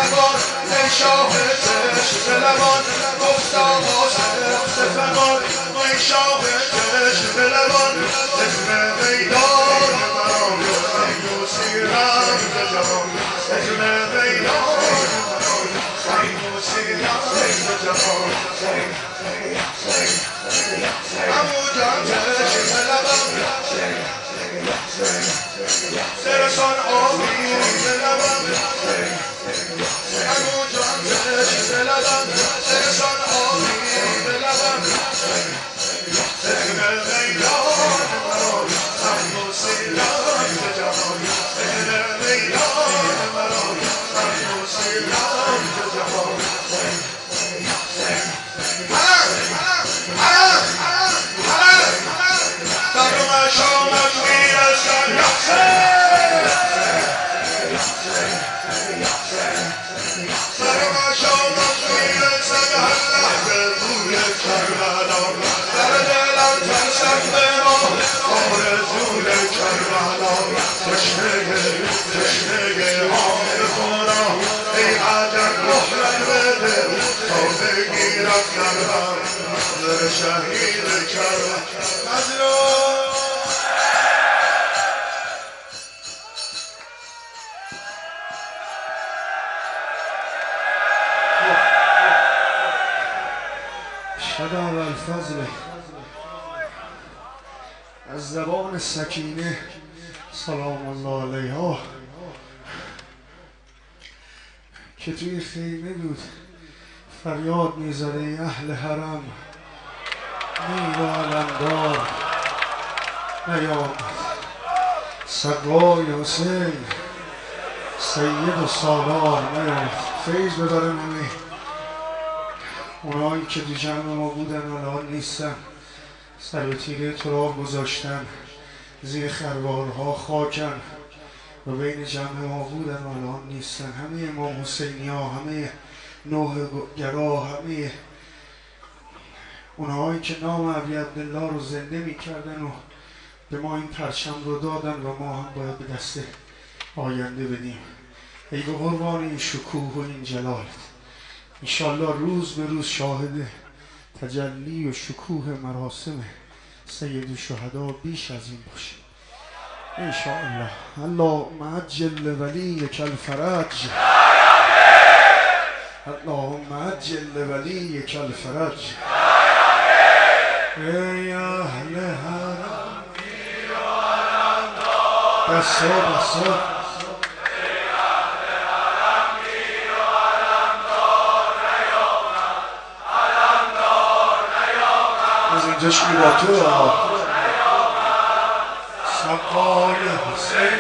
زبان ای شاه چشم لبان گفتا واسه فغان ای شاه چشم لبان اسم میدان مرام ای موسی رمز جهان اسم میدان ای موسی رمز جهان امو جان چشم لبان سرسان آمین لبان امو جان چشم لبان سرسان آمین لبان اسم میدان مرام ای موسی رمز جهان اسم میدان مرام ای موسی رمز جهان شهید کربلا مظلوم شدا و الفضل از زبان سکینه سلام الله علیها که توی خیمه بود فریاد میزده اهل حرم میر و علمدار نیامد سقای حسین سید و سالار نیامد فیض ببرن همه اونایی که تو جمع ما بودن الان نیستن سر و تیره تراب گذاشتن زیر خروارها خاکن و بین جمع ما بودن الان نیستن همه امام حسینی ها همه نوح گرا همه اونهایی که نام ابی عبدالله رو زنده میکردن و به ما این پرچم رو دادن و ما هم باید به دست آینده بدیم ای به قربان این شکوه و این جلالت انشالله روز به روز شاهد تجلی و شکوه مراسم سید الشهدا بیش از این باشه انشالله اللهم عجل ولیک الفرج اللهم عجل ولیک الفرج ای اهل حرم بسا از اینجاش می با تو سقای حسین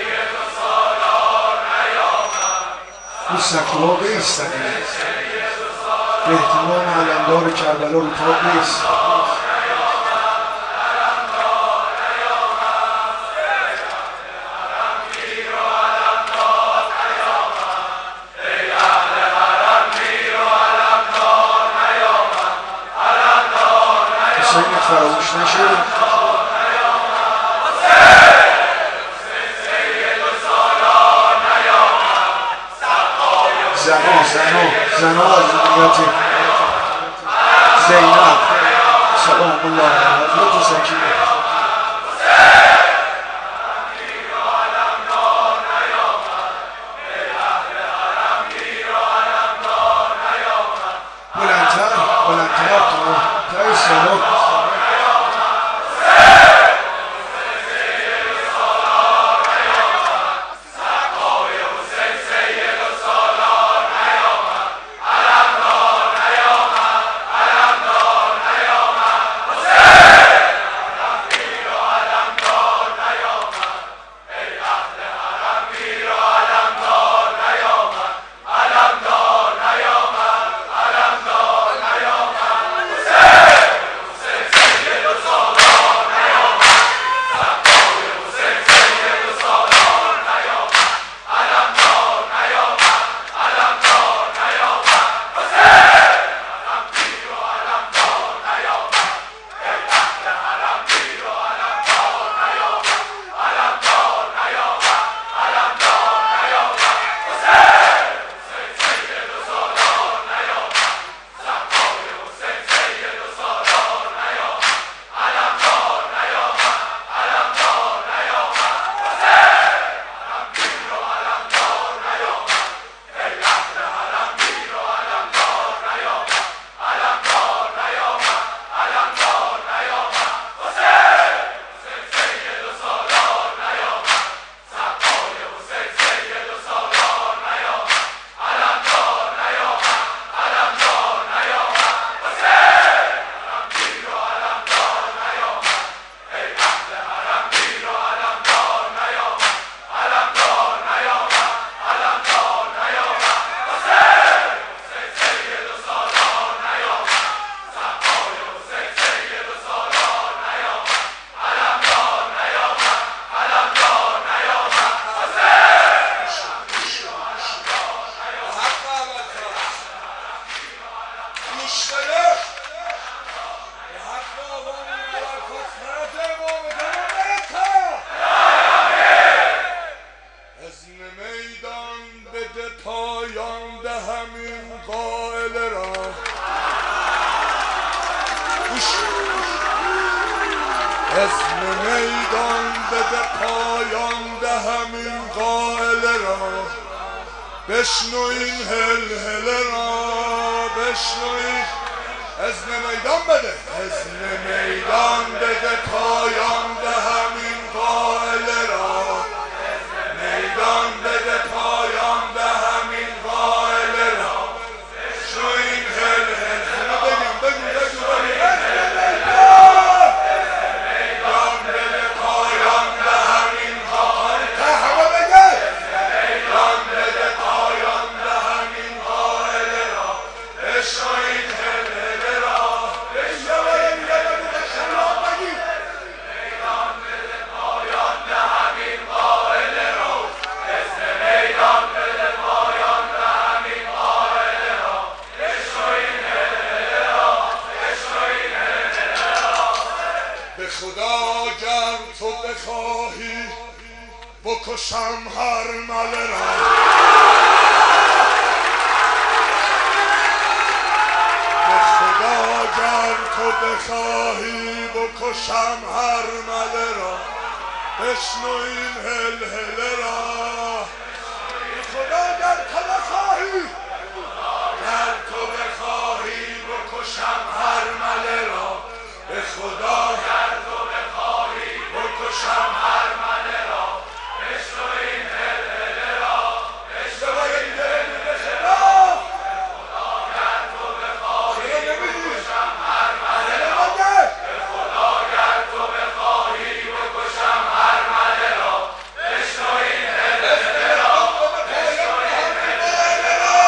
این سکوها بیستن به احتمام علمدار کربلا رو پا بیست فراموش نشه زنا از نیت زینب سلام الله علیه سکینه بلندتر تا سلام حزن میدان بده پایان ده همین قائله را، بشنو این هلهله را، بشنو این حزن میدان بده، حزن میدان بده پایان به همین قائله را، میدان بده پایان به همین قائله را، بشنو این هلهله را. بگو میدان بده پایان به همین قائله، همه بگه میدان بده پایان به همین قائله را، بشنو این هلهله را. به خدا گر تو بخواهی بکشم هر مله را، به خدا گر تو بخواهی بکشم هر مله را، بشنو این هلهله را. به خدا گر تو بخواهی، گر تو بخواهی بکشم هر مله را، به خدا گر تو بخواهی بکشم هر مله را، بشنو این هلهله را، بشنو این هلهله را. به خدا گر تو بخواهی بکشم هر مله را، به خدا گر تو بخواهی بکشم هر مله را، بشنو این هلهله را، بشنو این هلهله را.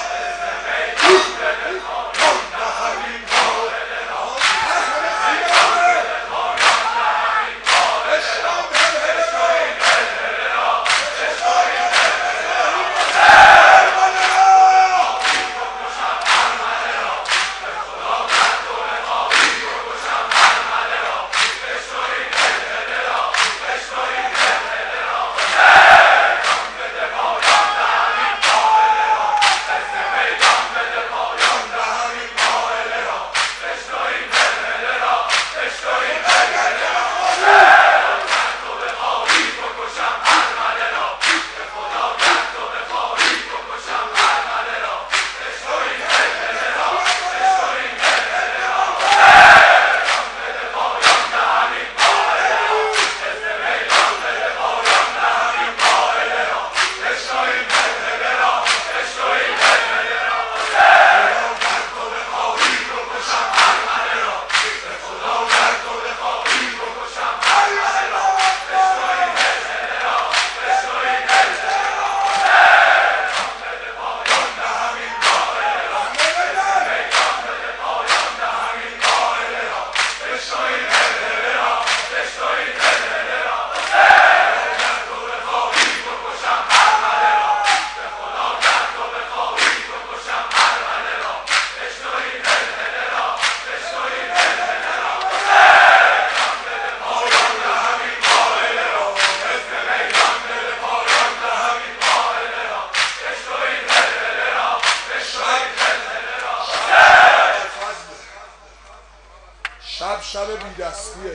شب بیدستیه.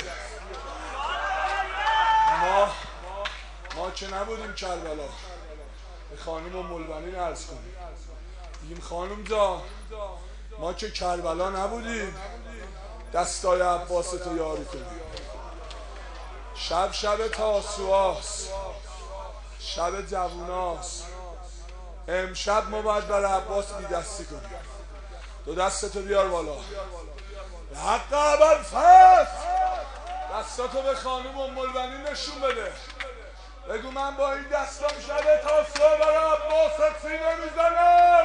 ما که نبودیم کربلا، به خانم مولوانی عرض کنیم، بگیم خانم جان ما که کربلا نبودیم، دستای عباس تو یاری کنیم. شب تاسوعاست، شب جووناست، امشب ما باید برای عباس بیدستی کنیم. دو دستتو بیار بالا، به حق ابوالفضل دستاتو به خانم مولوانی نشون بده، بگو من با این دستام شب تاسوعا برای عباس سینه میزنم.